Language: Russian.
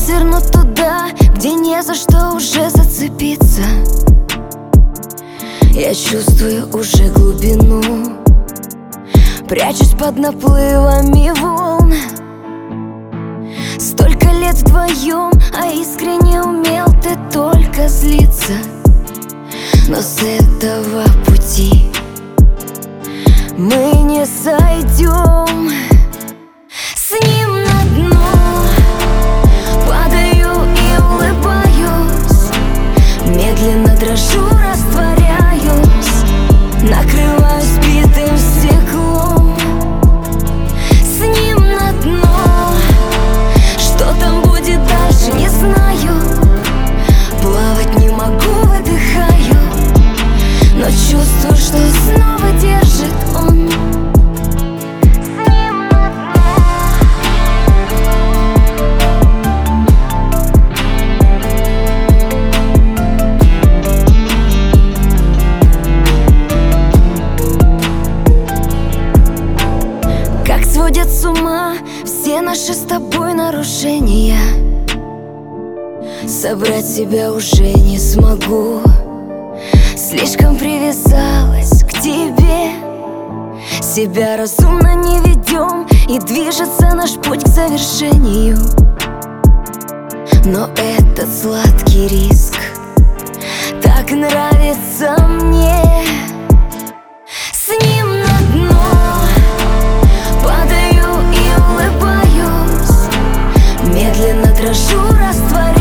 свернуть туда, где не за что уже зацепиться. Я чувствую уже глубину, прячусь под наплывами волн. Столько лет вдвоем, а искренне умел ты только злиться. Но с этого пути мы не сойдем. С ним на дно падаю и улыбаюсь, медленно дрожу, растворяюсь, накрываюсь битым стеклом. С ним на дно, что там будет дальше, не знаю. Плавать не могу, выдыхаю, но чувствую, что снова держит он. Как сводят с ума все наши с тобой нарушения. Собрать себя уже не смогу, слишком привязалась к тебе. Себя разумно не ведем, и движется наш путь к завершению. Но этот сладкий риск так нравится мне. С ним на дно падаю и улыбаюсь, медленно дрожу, растворяюсь,